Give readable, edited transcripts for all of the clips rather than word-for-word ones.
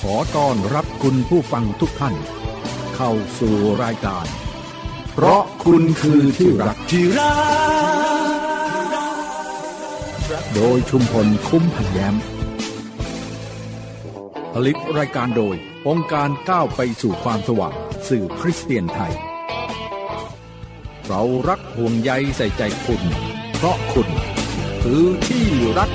ขอต้อนรับคุณผู้ฟังทุกท่านเข้าสู่รายการเพราะคุณคือที่รักโดยชุมพลคุ้มพันแย้มผลิตรายการโดยองค์การก้าวไปสู่ความสว่างสื่อคริสเตียนไทยเรารักห่วงใยใส่ใจคุณเพราะคุณคือที่รัก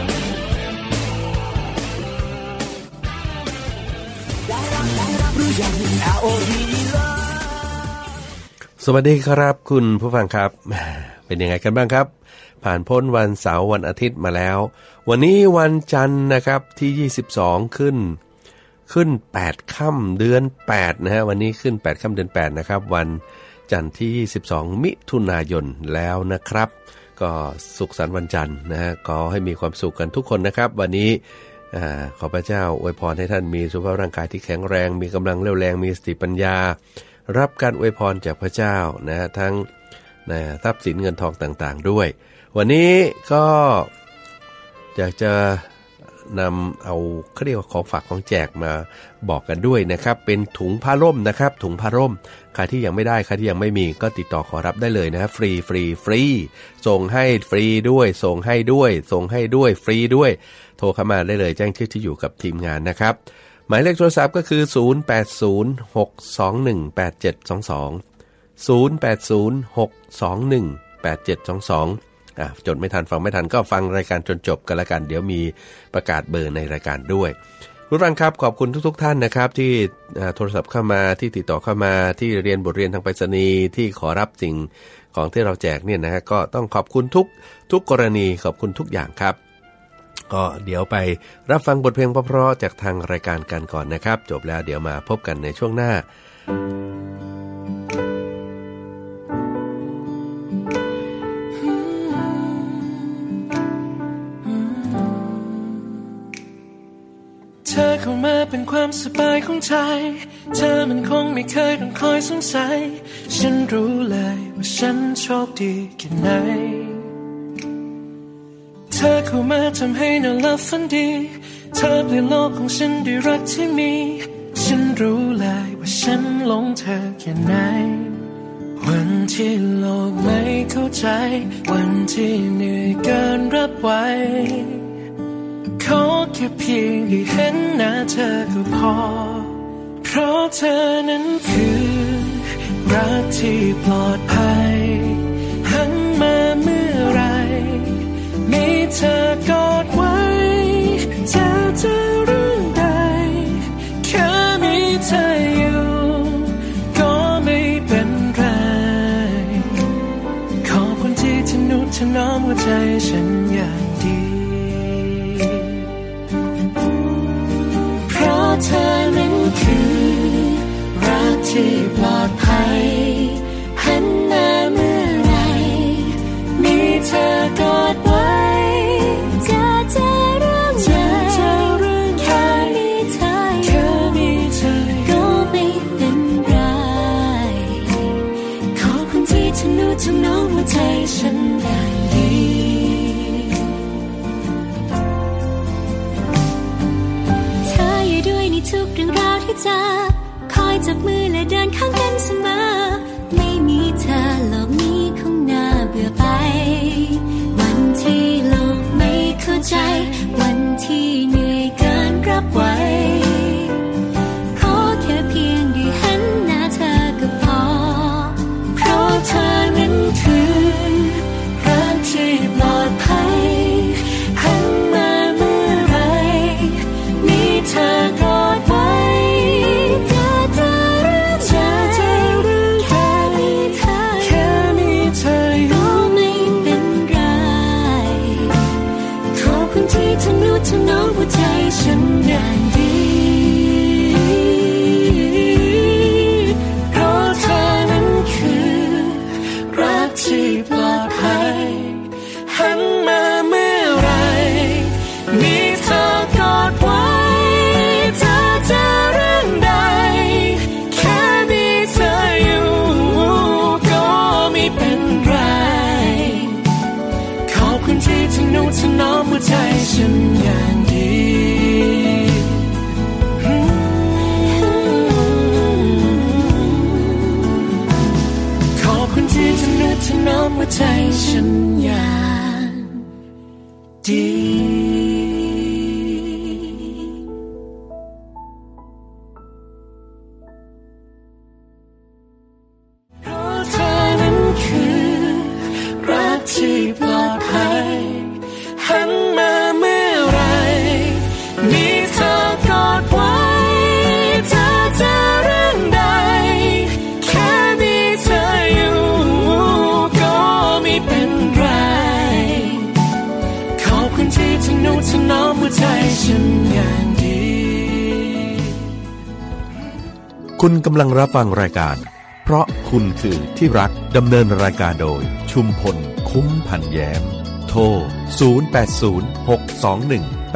สวัสดีครับคุณผู้ฟังครับเป็นยังไงกันบ้างครับผ่านพ้นวันเสาร์วันอาทิตย์มาแล้ววันนี้วันจันทร์นะครับที่22ขึ้น8ค่ำเดือน8นะฮะวันนี้ขึ้น8ค่ำเดือน8นะครับวันจันทร์ที่22มิถุนายนแล้วนะครับก็สุขสันต์วันจันทร์นะฮะขอให้มีความสุขกันทุกคนนะครับวันนี้ขอพระเจ้าอวยพรให้ท่านมีสุขภาพร่างกายที่แข็งแรงมีกำลังเรี่ยวแรงมีสติปัญญารับการอวยพรจากพระเจ้านะทั้งทรัพย์สินเงินทองต่างๆด้วยวันนี้ก็อยากจะนำเอาเขาเรียกว่าของฝากของแจกมาบอกกันด้วยนะครับเป็นถุงผ้าร่มนะครับถุงผ้าร่มใครที่ยังไม่ได้ใครที่ยังไม่มีก็ติดต่อขอรับได้เลยนะฟรีส่งให้ฟรีด้วยส่งให้ด้วยฟรีด้วยโทรเข้ามาได้เลยแจ้งชื่อที่อยู่กับทีมงานนะครับหมายเลขโทรศัพท์ก็คือ0806218722 จดไม่ทันฟังไม่ทันก็ฟังรายการจนจบกันละกันเดี๋ยวมีประกาศเบอร์ในรายการด้วยผู้ฟังครับขอบคุณทุกท่านนะครับที่โทรศัพท์เข้ามาที่ติดต่อเข้ามาที่เรียนบทเรียนทางไปรษณีย์ที่ขอรับสิ่งของที่เราแจกเนี่ยนะฮะก็ต้องขอบคุณทุกกรณีขอบคุณทุกอย่างครับก็เดี๋ยวไปรับฟังบทเพลงเพราะๆจากทางรายการกันก่อนนะครับจบแล้วเดี๋ยวมาพบกันในช่วงหน้าเธอเข้ามาเป็นความสบายของใจเธอมันคงไม่เคยต้องคอยสงสัยฉันรู้เลยว่าฉันโชคดีแค่ไหนเธอเข้ามาทำให้นอนหลับฝันดีเธอเปลี่ยนโลกของฉันด้วยรักที่มีฉันรู้เลยว่าฉันหลงเธอแค่ไหนวันที่โลกไม่เข้าใจวันที่เหนื่อยเกินรับไหวขอแค่เพียงได้เห็นหน้าเธอก็พอเพราะเธอนั้นคือรักที่ปลอดภัยหันมาเมื่อไรมีเธอกอดไว้จะเรื่องใดแค่มีเธออยู่ก็ไม่เป็นไรขอบคุณที่ทนุถนอมหัวใจฉันอย่างดีเธอนั้นคือรักที่ปลอดภัยหันมาเมื่อไรมีเธอกอดไว้จะเรื่องใดแค่มีเธอก็ไม่เป็นไรขอบคุณที่ทนุถนอมหัวใจฉันอย่างดีทุกเรื่องราวที่เจอคอยจับมือและเดินข้างกันเสมอไม่มีเธอโลกนี้คงน่าเบื่อไปวันที่โลกไม่เข้าใจวันที่เหนื่อยเกินรับไหวขอแค่เพียงได้เห็นหน้าเธอก็พอเพราะเธอนั้นคือรักที่ปลอดภัยหันมาเมื่อไรมีเธอกอดไว้ทนุหัวใจฉันอย่างดีเพราะเธอนั้นคือรักที่ปลอดภัยหันมาเมื่อไรมีเธอกอดไว้จะเรื่องใดแค่มีเธออยู่ก็ไม่เป็นไรขอบคุณที่ทนุถนอมหัวใจฉันอย่างดีนอมหัวใจฉันอย่างดีเพราะเธอนั้นคือรักที่ปลอดภัยหันมาเมื่อไรมีเธอกอดไว้เธอจะเรื่องใดแค่มีเธออยู่ก็ไม่เป็นไรขอบคุณที่ทนุถนอมหัวใจฉันอย่างดีคุณกำลังรับฟังรายการเพราะคุณคือที่รักดำเนินรายการโดยชุมพลคุ้มพันแย้มโทร0806218722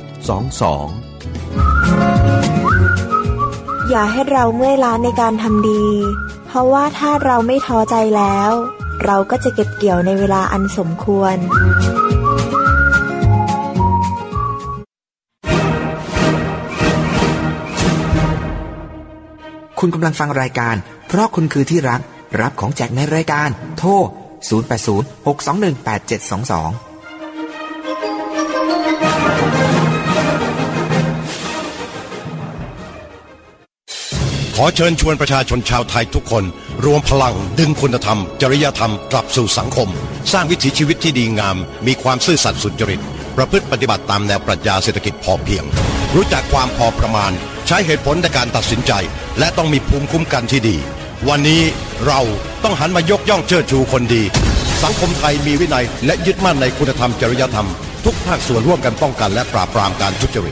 อย่าให้เราเมื่อยล้าในการทำดีเพราะว่าถ้าเราไม่ท้อใจแล้วเราก็จะเก็บเกี่ยวในเวลาอันสมควรคุณกำลังฟังรายการเพราะคุณคือที่รักรับของแจกในรายการโทร0806218722 ขอเชิญชวนประชาชนชาวไทยทุกคนรวมพลังดึงคุณธรรมจริยธรรมกลับสู่สังคมสร้างวิถีชีวิตที่ดีงามมีความซื่อสัตย์สุจริตประพฤติปฏิบัติตามแนวปรัชญาเศรษฐกิจพอเพียงรู้จักความพอประมาณใช้เหตุผลในการตัดสินใจและต้องมีภูมิคุ้มกันที่ดีวันนี้เราต้องหันมายกย่องเชิดชูคนดีสังคมไทยมีวินัยและยึดมั่นในคุณธรรมจริยธรรมทุกภาคส่วนร่วมกันป้องกันและปราบปรามการทุจริต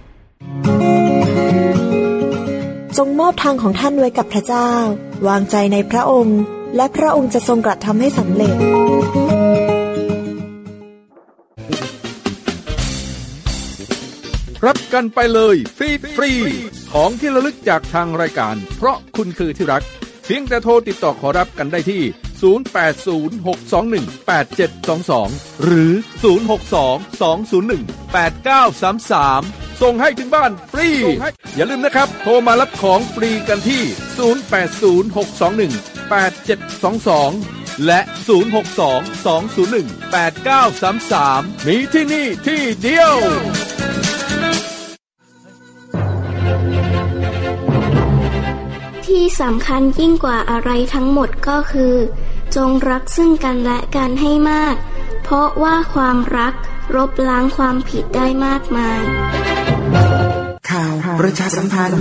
จงมอบทางของท่านไว้กับพระเจ้าวางใจในพระองค์และพระองค์จะทรงกระทำให้สำเร็จรับกันไปเลยฟรีๆของที่ระลึกจากทางรายการเพราะคุณคือที่รักเพียงแต่โทรติดต่อขอรับกันได้ที่0806218722หรือ0622018933ส่งให้ถึงบ้านฟรีอย่าลืมนะครับโทรมารับของฟรีกันที่0806218722และ0622018933มีที่นี่ที่เดียวที่สำคัญยิ่งกว่าอะไรทั้งหมดก็คือจงรักซึ่งกันและกันให้มากเพราะว่าความรักลบล้างความผิดได้มากมายข่าวประชาสัมพันธ์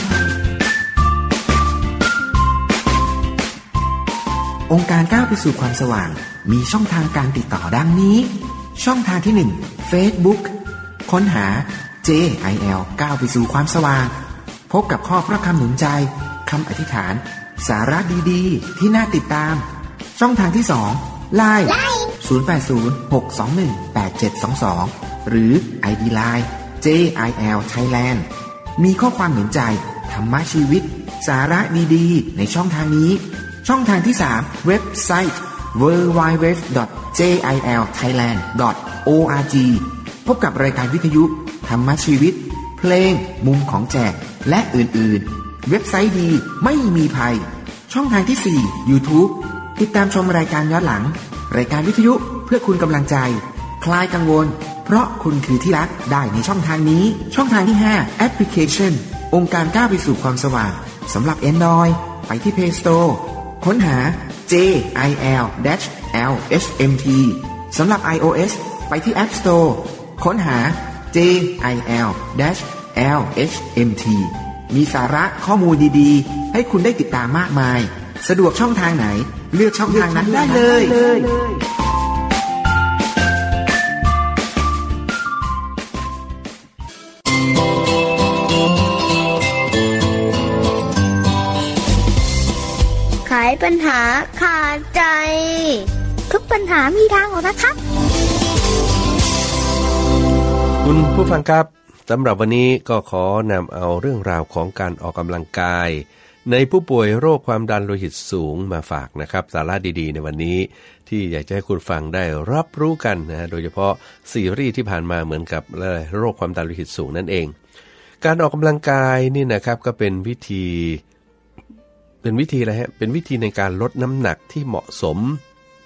องค์การก้าวไปสู่ความสว่างมีช่องทางการติดต่อดังนี้ช่องทางที่ 1 Facebook ค้นหา JIL ก้าวไปสู่ความสว่างพบกับข้อพระคำหนุนใจคำอธิษฐานสาระดีๆที่น่าติดตามช่องทางที่ 2 LINE 0806218722หรือ ID Line JIL Thailand มีข้อความหนุนใจธรรมะชีวิตสาระดีๆในช่องทางนี้ช่องทางที่ 3 เว็บไซต์ www.jilthailand.org พบกับรายการวิทยุธรรมะชีวิตเพลงมุมของแจกและอื่นๆเว็บไซต์ดีไม่มีภัยช่องทางที่ 4 YouTube ติดตามชมรายการย้อนหลังรายการวิทยุเพื่อคุณกำลังใจคลายกังวลเพราะคุณคือที่รักได้ในช่องทางนี้ช่องทางที่ 5 แอปพลิเคชันองค์การก้าวไปสู่ความสว่างสำหรับ Android ไปที่ Play Store ค้นหา JIL-LHMT สำหรับ iOS ไปที่ App Store ค้นหา JIL-LHMT มีสาระข้อมูลดีๆให้คุณได้ติดตามมากมายสะดวกช่องทางไหนเลือกช่องทางนั้นได้เลยไขปัญหาขาดใจทุกปัญหามีทางออกนะคะคุณผู้ฟังครับสำหรับวันนี้ก็ขอนำเอาเรื่องราวของการออกกำลังกายในผู้ป่วยโรคความดันโลหิตสูงมาฝากนะครับสาระดีๆในวันนี้ที่อยากจะให้คุณฟังได้รับรู้กันนะโดยเฉพาะซีรีส์ที่ผ่านมาเหมือนกับโรคความดันโลหิตสูงนั่นเองการออกกำลังกายนี่นะครับก็เป็นวิธีอะไรฮะเป็นวิธีในการลดน้ำหนักที่เหมาะสม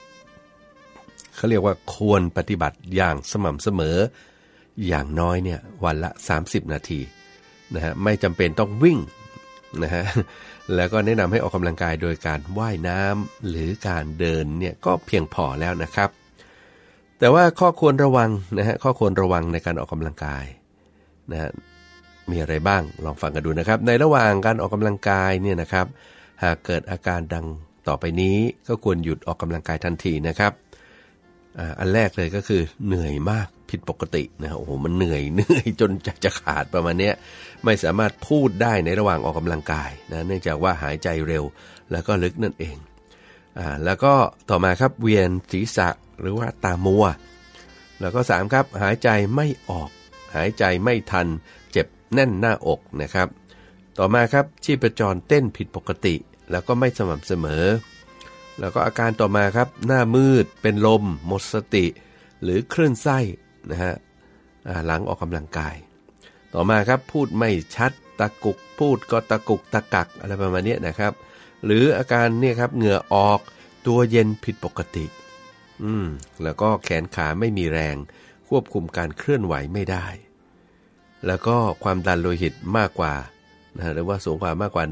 เขาเรียกว่าควรปฏิบัติอย่างสม่ำเสมออย่างน้อยเนี่ยวันละ30นาทีนะฮะไม่จำเป็นต้องวิ่งนะฮะแล้วก็แนะนำให้ออกกำลังกายโดยการว่ายน้ำหรือการเดินเนี่ยก็เพียงพอแล้วนะครับแต่ว่าข้อควรระวังนะฮะข้อควรระวังในการออกกำลังกายนะฮะมีอะไรบ้างลองฟังกันดูนะครับในระหว่างการออกกำลังกายเนี่ยนะครับหากเกิดอาการดังต่อไปนี้ก็ควรหยุดออกกำลังกายทันทีนะครับอันแรกเลยก็คือเหนื่อยมากผิดปกตินะโอ้โหมันเหนื่อยจนจะขาดประมาณนี้ไม่สามารถพูดได้ในระหว่างออกกำลังกายนะเนื่องจากว่าหายใจเร็วแล้วก็ลึกนั่นเองแล้วก็ต่อมาครับเวียนศีรษะหรือว่าตามัวแล้วก็3ครับหายใจไม่ออกหายใจไม่ทันเจ็บแน่นหน้าอกนะครับต่อมาครับชีพจรเต้นผิดปกติแล้วก็ไม่สม่ำเสมอแล้วก็อาการต่อมาครับหน้ามืดเป็นลมหมดสติหรือคลื่นไส้นะฮะหลังออกกำลังกายต่อมาครับพูดไม่ชัดตะกุกพูดก็ตะกุกตะกักอะไรประมาณนี้นะครับหรืออาการเนี่ยครับเหงื่อออกตัวเย็นผิดปกติแล้วก็แขนขาไม่มีแรงควบคุมการเคลื่อนไหวไม่ได้แล้วก็ความดันโลหิตมากกว่านะหรือว่าสูงกว่ามากกว่า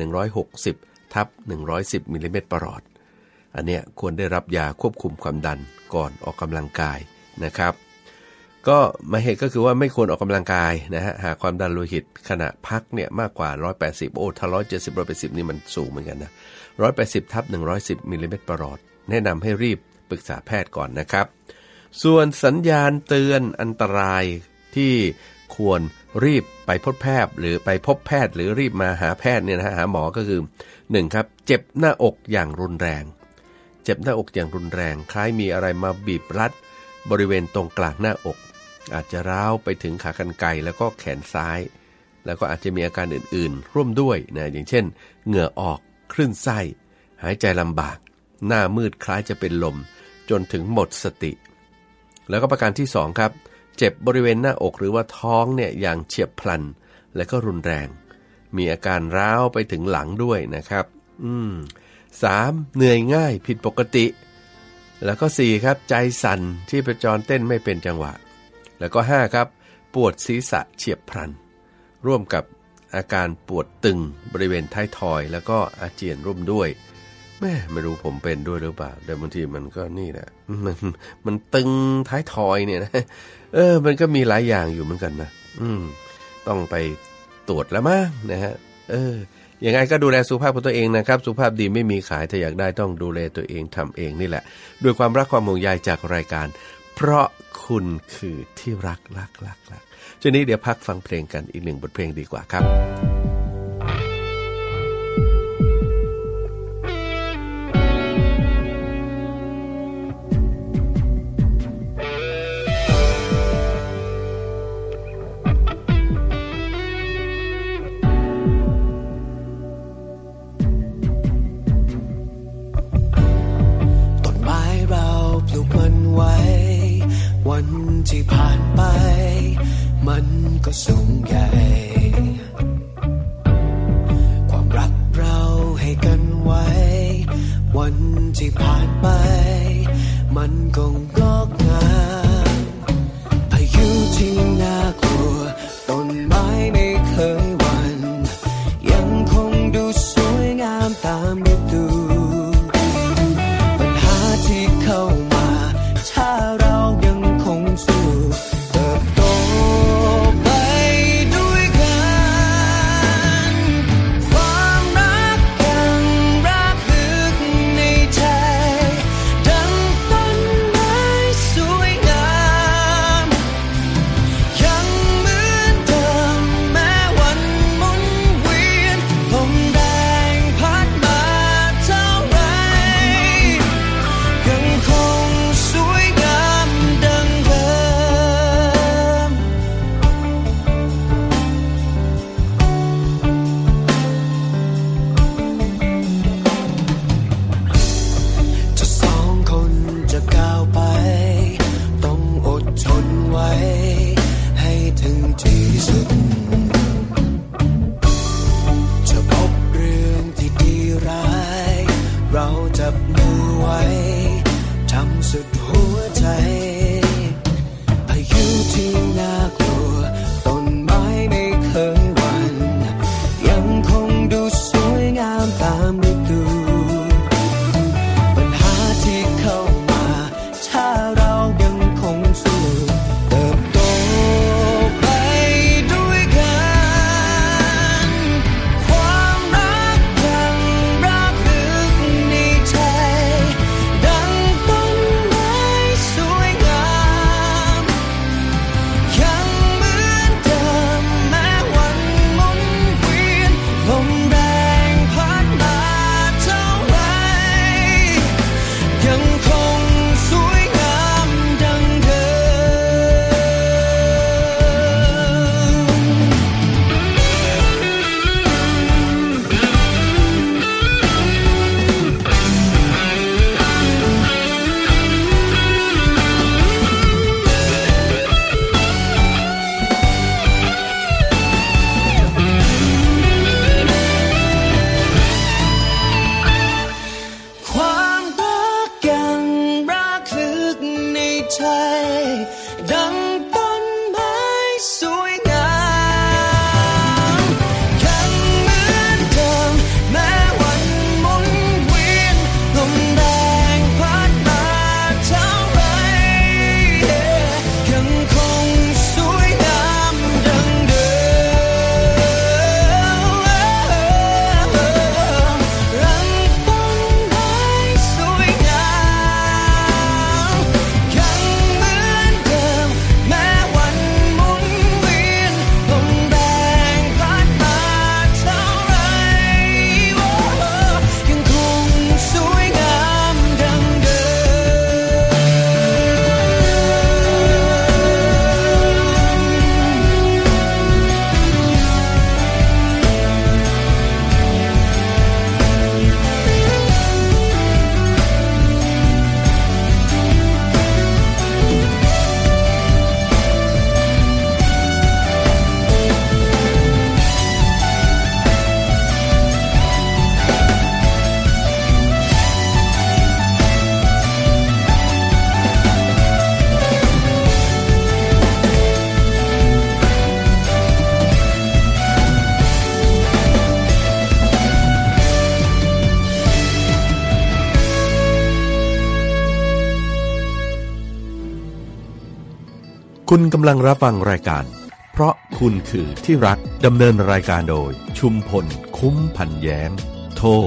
160/110มิลลิเมตรประหลอดอันเนี้ยควรได้รับยาควบคุมความดันก่อนออกกำลังกายนะครับก็หมายเหตุก็คือว่าไม่ควรออกกำลังกายนะฮะหากความดันโลหิตขณะพักเนี่ยมากกว่า180โอ้ถ้า170/180นี่มันสูงเหมือนกันนะ180/110มิลลิเมตรประหลอดแนะนำให้รีบปรึกษาแพทย์ก่อนนะครับส่วนสัญญาณเตือนอันตรายที่ควรรีบไปพบแพทย์หรือไปพบแพทย์หรือรีบมาหาแพทย์เนี่ยนะฮะหาหมอก็คือ1ครับเจ็บหน้าอกอย่างรุนแรงเจ็บหน้าอกอย่างรุนแรงคล้ายมีอะไรมาบีบรัดบริเวณตรงกลางหน้าอกอาจจะร้าวไปถึงขากรรไกรแล้วก็แขนซ้ายแล้วก็อาจจะมีอาการอื่นๆร่วมด้วยนะอย่างเช่นเหงื่อออกคลื่นไส้หายใจลำบากหน้ามืดคล้ายจะเป็นลมจนถึงหมดสติแล้วก็ประการที่2ครับเจ็บบริเวณหน้าอกหรือว่าท้องเนี่ยอย่างเฉียบพลันและก็รุนแรงมีอาการร้าวไปถึงหลังด้วยนะครับ3เหนื่อยง่ายผิดปกติแล้วก็4ครับใจสั่นชีพจรเต้นไม่เป็นจังหวะแล้วก็5ครับปวดศีรษะเฉียบพลันร่วมกับอาการปวดตึงบริเวณท้ายทอยแล้วก็อาเจียนร่วมด้วยไม่รู้ผมเป็นด้วยหรือเปล่าแต่บางทีมันก็นี่แหละมันตึงท้ายทอยเนี่ยนะมันก็มีหลายอย่างอยู่เหมือนกันนะต้องไปตรวจแล้วมั้งนะฮะยังไงก็ดูแลสุขภาพของตัวเองนะครับสุขภาพดีไม่มีขายถ้าอยากได้ต้องดูแลตัวเองทำเองนี่แหละด้วยความรักความห่วงใยจากรายการเพราะคุณคือที่รักช่วงนี้เดี๋ยวพักฟังเพลงกันอีก1บทเพลงดีกว่าครับวันที่ผ่านไปมันก็สูงใหญ่ความรักเราให้กันไว้วันที่ผ่านไปมันก็งอกงามพายุที่น่ากลัวต้นไม้ไม่เคยหวั่นยังคงดูสวยงามตามฤดูปัญหาที่เข้ามาถ้าเรายังคงสู้เติบโตไปด้วยกันความรักยังรักลึกในใจดังต้นไม้ดังต้นไม้สวยงามยังเหมือนเดิมแม้วันหมุนเวียนลมแรงพัดมาเท่าไรยังคงสวยงามดังเดิมรังต้นไม้สวยงามยังเหมือนเดิมแม้วันหมุนเวียนลมแรงพัดมาเท่าไรยังคงสวยงามดังเดิคุณกำลังรับฟังรายการเพราะคุณคือที่รักดำเนินรายการโดยชุมพลคุ้มพันแย้มโทร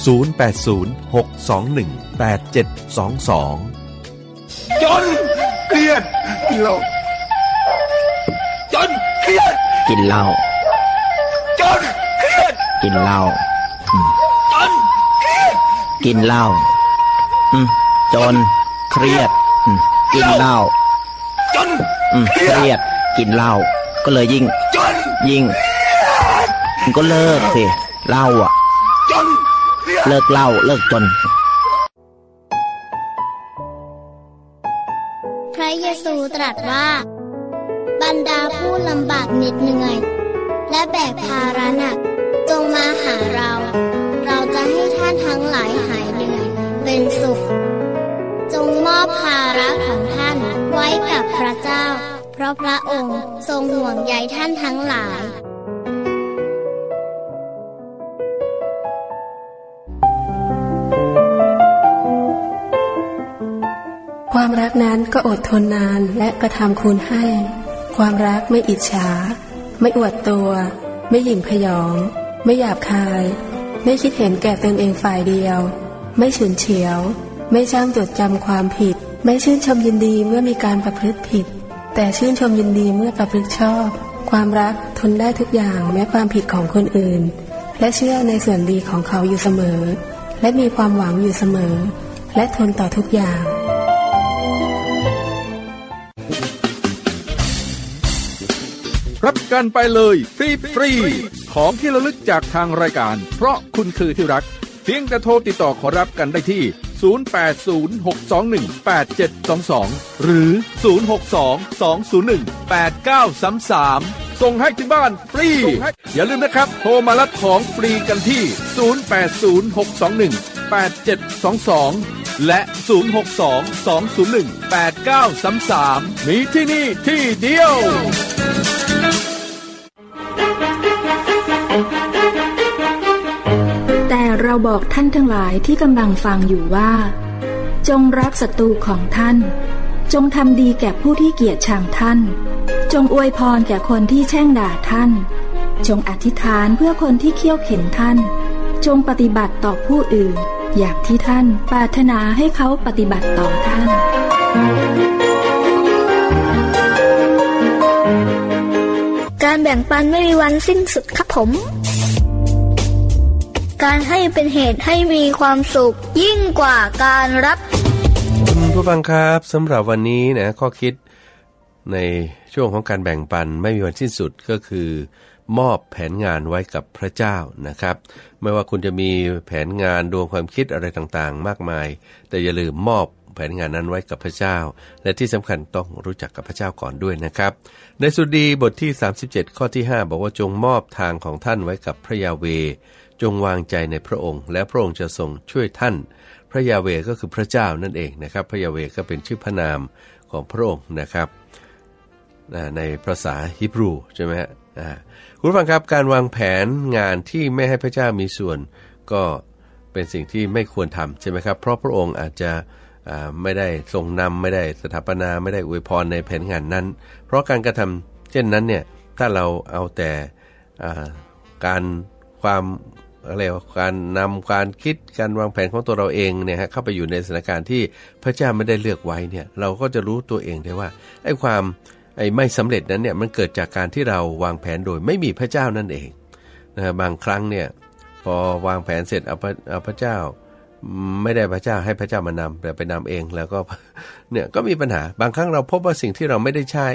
0806218722 จนเครียดกินเหล้าจนเครียดกินเหล้าจนเครียดกินเหล้าจนเครียดกินเหล้าจนเครียดกินเหล้าจนเครียดกินเหล้าก็เลยยิ่งก็เลิกสิเหล้าอ่ะเลิกเหล้าเลิกจนพระเยซูตรัสว่าบรรดาผู้ลำบากเหน็ดเหนื่อยและแบกภาระหนักจงมาหาเราจะให้ท่านทั้งหลายหายเหนื่อยเป็นสุขจงมอบภาระของท่านไว้กับพระเจ้าเพราะพระองค์ทรงห่วงใยท่านทั้งหลายความรักนั้นก็อดทนนานและกระทำคุณให้ความรักไม่อิจฉาไม่อวดตัวไม่หยิ่งพยองไม่หยาบคายไม่คิดเห็นแก่ตนเองฝ่ายเดียวไม่ฉุนเฉียวไม่ช่างจดจำความผิดไม่ชื่นชมยินดีเมื่อมีการประพฤติผิดแต่ชื่นชมยินดีเมื่อประพฤติชอบความรักทนได้ทุกอย่างแม้ความผิดของคนอื่นและเชื่อในส่วนดีของเขาอยู่เสมอและมีความหวังอยู่เสมอและทนต่อทุกอย่างรับกันไปเลยฟรีๆของที่ระลึกจากทางรายการเพราะคุณคือที่รักเพียงแต่โทรติดต่อขอรับกันได้ที่0806218722หรือ0622018933ส่งให้ที่บ้านฟรีอย่าลืมนะครับโทรมารับของฟรีกันที่0806218722และ0622018933มีที่นี่ที่เดียวแต่เราบอกท่านทั้งหลายที่กำลังฟังอยู่ว่าจงรักศัตรูของท่านจงทำดีแก่ผู้ที่เกลียดชังท่านจงอวยพรแก่คนที่แช่งด่าท่านจงอธิษฐานเพื่อคนที่เคี่ยวเข็นท่านจงปฏิบัติต่อผู้อื่นอย่างที่ท่านปรารถนาให้เขาปฏิบัติต่อท่านการแบ่งปันไม่มีวันสิ้นสุดครับผมการให้เป็นเหตุให้มีความสุขยิ่งกว่าการรับคุณผู้ฟังครับสำหรับวันนี้นะข้อคิดในช่วงของการแบ่งปันไม่มีวันสิ้นสุดก็คือมอบแผนงานไว้กับพระเจ้านะครับไม่ว่าคุณจะมีแผนงานดวงความคิดอะไรต่างๆมากมายแต่อย่าลืมมอบแผนงานนั้นไว้กับพระเจ้าและที่สำคัญต้องรู้จักกับพระเจ้าก่อนด้วยนะครับในสดุดีบทที่37ข้อที่5บอกว่าจงมอบทางของท่านไว้กับพระยาเวห์จงวางใจในพระองค์และพระองค์จะทรงช่วยท่านพระยาเวห์ก็คือพระเจ้านั่นเองนะครับพระยาเวห์ก็เป็นชื่อพระนามของพระองค์นะครับในภาษาฮีบรูใช่ไหมฮะคุณผู้ฟังครับการวางแผนงานที่ไม่ให้พระเจ้ามีส่วนก็เป็นสิ่งที่ไม่ควรทำใช่ไหมครับเพราะพระองค์อาจจะไม่ได้ทรงนำไม่ได้สถาปนาไม่ได้อวยพรในแผนงานนั้นเพราะการกระทำเช่นนั้นเนี่ยถ้าเราเอาแต่การนำการคิดการวางแผนของตัวเราเองเนี่ยฮะเข้าไปอยู่ในสถานการณ์ที่พระเจ้าไม่ได้เลือกไว้เนี่ยเราก็จะรู้ตัวเองได้ว่าไอ้ความไม่สำเร็จนั้นเนี่ยมันเกิดจากการที่เราวางแผนโดยไม่มีพระเจ้านั่นเองนะบางครั้งเนี่ยพอวางแผนเสร็จเอาพระเจ้าไม่ได้พระเจ้าให้พระเจ้ามานำแต่ไปนำเองแล้วก็เนี่ยก็มีปัญหาบางครั้งเราพบว่าสิ่งที่เราไม่ได้ใช้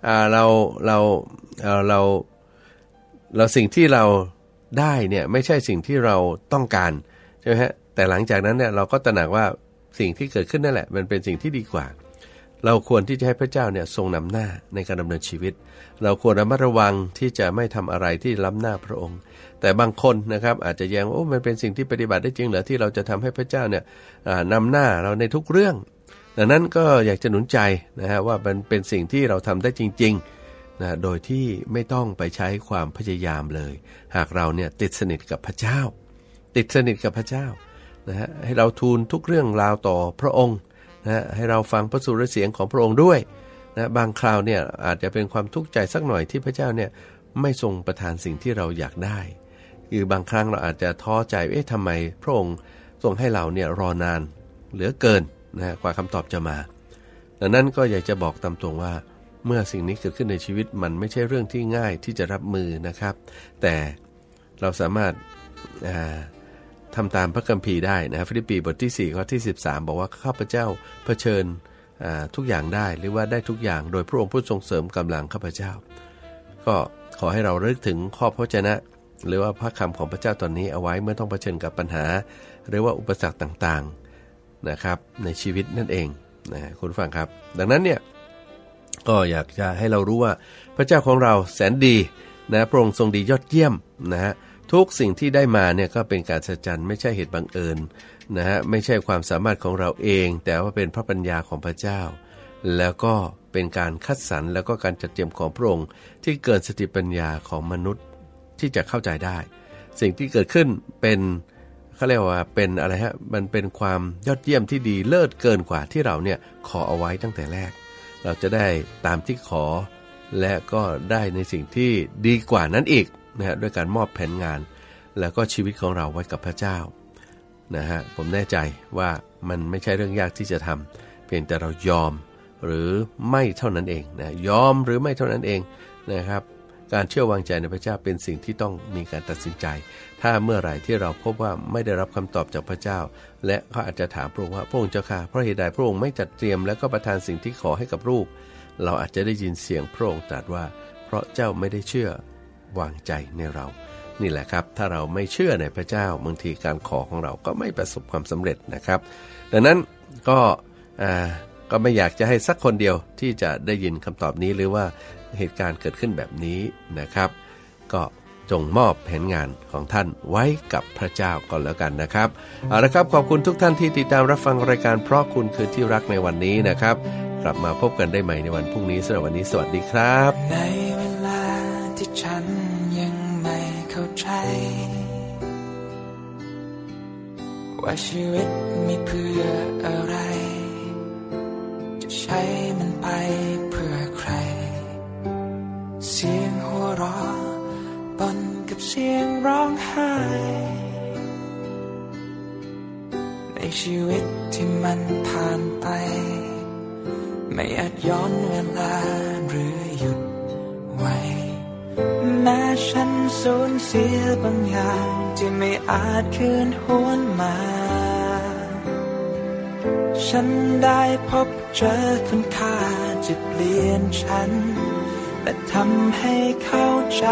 เราสิ่งที่เราได้เนี่ยไม่ใช่สิ่งที่เราต้องการใช่ไหมฮะแต่หลังจากนั้นเนี่ยเราก็ตระหนักว่าสิ่งที่เกิดขึ้นนั่นแหละมันเป็นสิ่งที่ดีกว่าเราควรที่จะให้พระเจ้าเนี่ยทรงนำหน้าในการดำเนินชีวิตเราควรระมัดระวังที่จะไม่ทำอะไรที่ล้ำหน้าพระองค์แต่บางคนนะครับอาจจะแย้งว่ามันเป็นสิ่งที่ปฏิบัติได้จริงเหรอที่เราจะทำให้พระเจ้าเนี่ยนำหน้าเราในทุกเรื่องดังนั้นก็อยากจะหนุนใจนะฮะว่ามันเป็นสิ่งที่เราทำได้จริงๆนะโดยที่ไม่ต้องไปใช้ความพยายามเลยหากเราเนี่ยติดสนิทกับพระเจ้าติดสนิทกับพระเจ้านะฮะให้เราทูลทุกเรื่องราวต่อพระองค์นะให้เราฟังพระสุรเสียงของพระองค์ด้วยนะบางคราวเนี่ยอาจจะเป็นความทุกข์ใจสักหน่อยที่พระเจ้าเนี่ยไม่ทรงประทานสิ่งที่เราอยากได้คือบางครั้งเราอาจจะท้อใจทำไมพระองค์ทรงให้เราเนี่ยรอนานเหลือเกินนะกว่าคำตอบจะมาดังนั้นก็อยากจะบอกตามตรงว่าเมื่อสิ่งนี้เกิดขึ้นในชีวิตมันไม่ใช่เรื่องที่ง่ายที่จะรับมือนะครับแต่เราสามารถทำตามพระคัมภีร์ได้นะฟิลิปปีบทที่4ข้อที่13บอกว่าข้าพเจ้าเผชิญทุกอย่างได้หรือว่าได้ทุกอย่างโดยพระองค์ผู้ทรงเสริมกำลังข้าพเจ้าก็ขอให้เราระลึกถึงข้อพระวจนะหรือว่าพระคำของพระเจ้าตอนนี้เอาไว้เมื่อต้องเผชิญกับปัญหาหรือว่าอุปสรรคต่างๆนะครับในชีวิตนั่นเองนะคุณฟังครับดังนั้นเนี่ยก็อยากจะให้เรารู้ว่าพระเจ้าของเราแสนดีนะพระองค์ทรงดียอดเยี่ยมนะฮะทุกสิ่งที่ได้มาเนี่ยก็เป็นการสัจจันไม่ใช่เหตุบังเอิญนะฮะไม่ใช่ความสามารถของเราเองแต่ว่าเป็นพระปัญญาของพระเจ้าแล้วก็เป็นการคัดสรรแล้วก็การจัดเตรียมของพระองค์ที่เกินสติปัญญาของมนุษย์ที่จะเข้าใจได้สิ่งที่เกิดขึ้นเป็นเขาเรียกว่าเป็นอะไรฮะมันเป็นความยอดเยี่ยมที่ดีเลิศเกินกว่าที่เราเนี่ยขอเอาไว้ตั้งแต่แรกเราจะได้ตามที่ขอและก็ได้ในสิ่งที่ดีกว่านั้นอีกนะฮะด้วยการมอบแผนงานแล้วก็ชีวิตของเราไว้กับพระเจ้านะฮะผมแน่ใจว่ามันไม่ใช่เรื่องยากที่จะทำเพียงแต่เรายอมหรือไม่เท่านั้นเองนะยอมหรือไม่เท่านั้นเองนะครับการเชื่อวางใจในพระเจ้าเป็นสิ่งที่ต้องมีการตัดสินใจถ้าเมื่อไหร่ที่เราพบว่าไม่ได้รับคำตอบจากพระเจ้าและเขาอาจจะถามพระองค์ว่าพระองค์เจ้าข้าเพราะเหตุใดพระองค์ไม่จัดเตรียมและก็ประทานสิ่งที่ขอให้กับลูกเราอาจจะได้ยินเสียงพระองค์ตรัสว่าเพราะเจ้าไม่ได้เชื่อวางใจในเรานี่แหละครับถ้าเราไม่เชื่อในพระเจ้าบางทีการขอของเราก็ไม่ประสบความสำเร็จนะครับดังนั้นก็ไม่อยากจะให้สักคนเดียวที่จะได้ยินคำตอบนี้หรือว่าเหตุการณ์เกิดขึ้นแบบนี้นะครับก็จงมอบแผนงานของท่านไว้กับพระเจ้าก่อนแล้วกันนะครับเอาละครับขอบคุณทุกท่านที่ติดตามรับฟังรายการเพราะคุณคือที่รักในวันนี้นะครับกลับมาพบกันได้ใหม่ในวันพรุ่งนี้สำหรับวันนี้สวัสดีครับในเวลาที่ฉันยังไม่เข้าใจว่าชีวิตมีเพื่ออะไรจะใช้มันไปเพื่อใครเสียงหัวเราะปนกับเสียงร้องไห้ในชีวิตที่มันผ่านไปไม่อาจย้อนเวลาหรือหยุดไว้แม้ฉันสูญเสียบางอย่างที่ไม่อาจคืนหวนมาฉันได้พบเจอคุณค่าจะเปลี่ยนฉันและทำให้เข้าใจ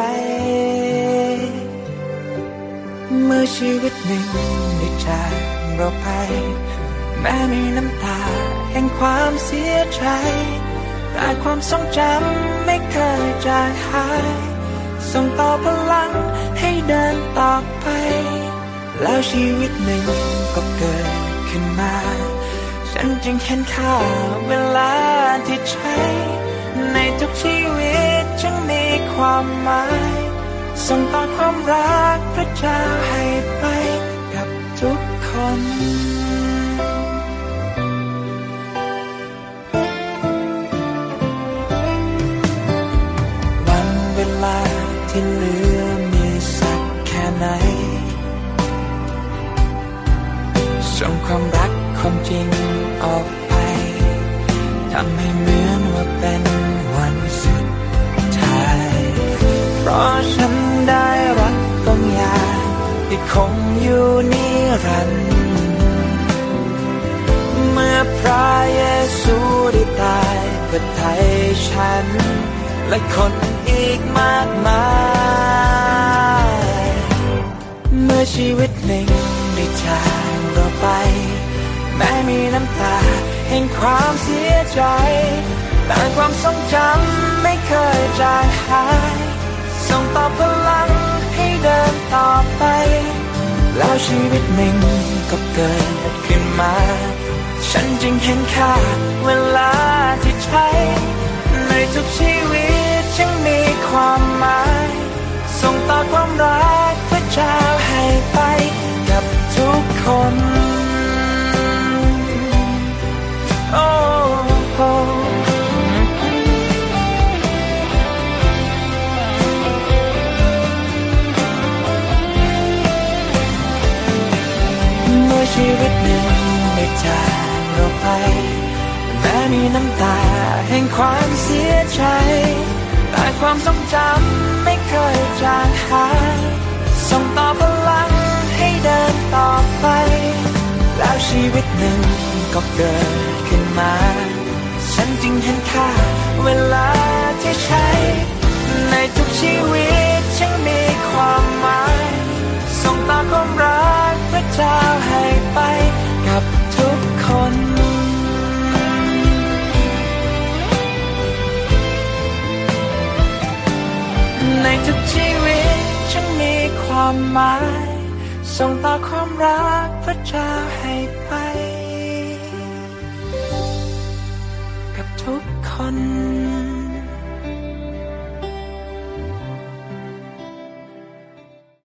เมื่อชีวิตหนึ่งได้จากเราไปแม้มีน้ำตาแห่งความเสียใจแต่ความทรงจำไม่เคยจางหายส่งต่อพลังให้เดินต่อไปแล้วชีวิตหนึ่งก็เกิดขึ้นมาฉันจึงเห็นค่าเวลาที่ใช้ในทุกชีวิความหมายส่งต่อความรักพระเจ้าให้ไปกับทุกคนวันเวลาที่เหลือมีสักแค่ไหนส่งความรักความจริงออกไปทำให้เหมือนว่าเป็นวันสุดท้ายเพราะฉันได้รักบางอย่างที่คงอยู่นิรันดร์เมื่อพระเยซูได้ตายเพื่อไถ่ฉันและคนอีกมากมายเมื่อชีวิตหนึ่งได้จากเราไปแม้มีน้ำตาแห่งความเสียใจแต่ความทรงจำไม่เคยจางหายส่งต่อพลังให้เดินต่อไปแล้วชีวิตหนึ่งก็เกิดขึ้นมาฉันจึงเห็นค่าเวลาที่ใช้ในทุกชีวิตจึงมีความหมายส่งต่อความรักพระเจ้าให้ไปกับทุกคนโอ้โหเมื่อชีวิตหนึ่งได้จากเราไปแม้มีน้ำตาแห่งความเสียใจแต่ความทรงจำไม่เคยจางหายส่งต่อพลังให้เดินต่อไปแล้วชีวิตหนึ่งก็เกิดขึ้นมาฉันจึงเห็นค่าเวลาที่ใช้ในทุกชีวิตจึงมีความหมายส่งต่อความรักพระเจ้าให้ไปกับทุกคนในทุกชีวิตจึงมีความหมายส่งต่อความรักพระเจ้าให้ไปกับทุกคน